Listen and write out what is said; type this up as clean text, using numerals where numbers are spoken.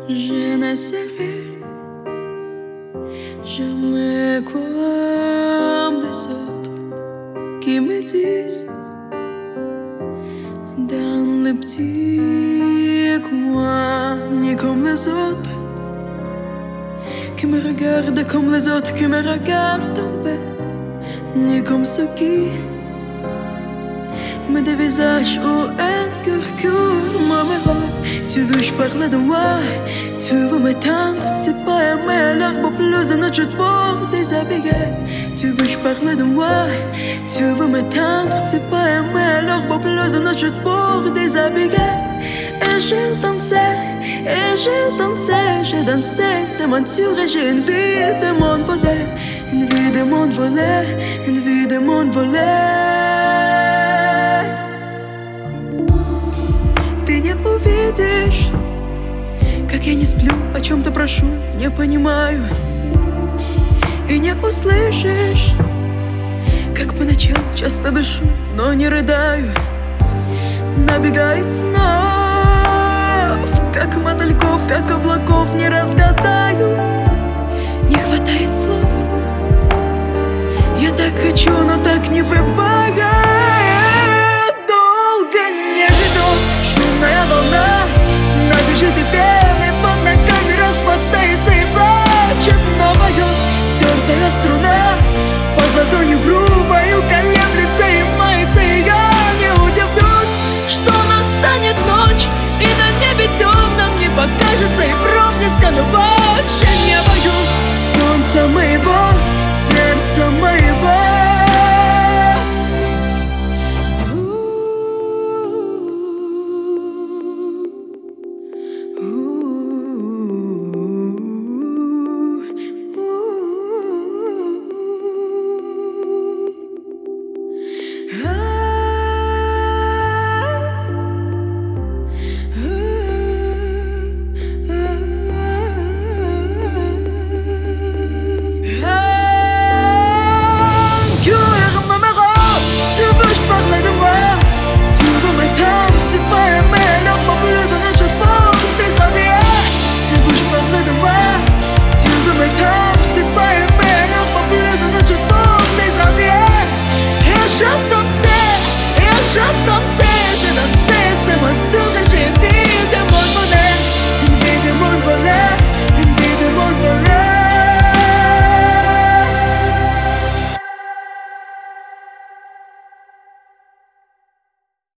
Je ne serai jamais comme les autres qui me disent dans les petits coins, ni comme les autres qui me regardent comme les autres qui me regardent tomber, ni comme ceux qui me dévisagent ou un cœur court. Maman, tu veux je parle de moi, tu veux m'éteindre, tu pas aimer l'herbe plus un autre bord déshabillé. Tu veux je parle de moi, tu veux m'éteindre, tu pas aimer l'herbe plus un autre bord déshabillé. Et j'ai dansé, j'ai dansé, c'est mentir et j'ai une vie de monde volé, une vie de monde volé, une vie de monde volé. Ты не увидишь, как я не сплю, о чем-то прошу, не понимаю. И не услышишь, как по ночам часто дышу, но не рыдаю. Набегает снов, как мотыльков, как облаков, не разгадаю. Не хватает слов, я так хочу, но так не бывает.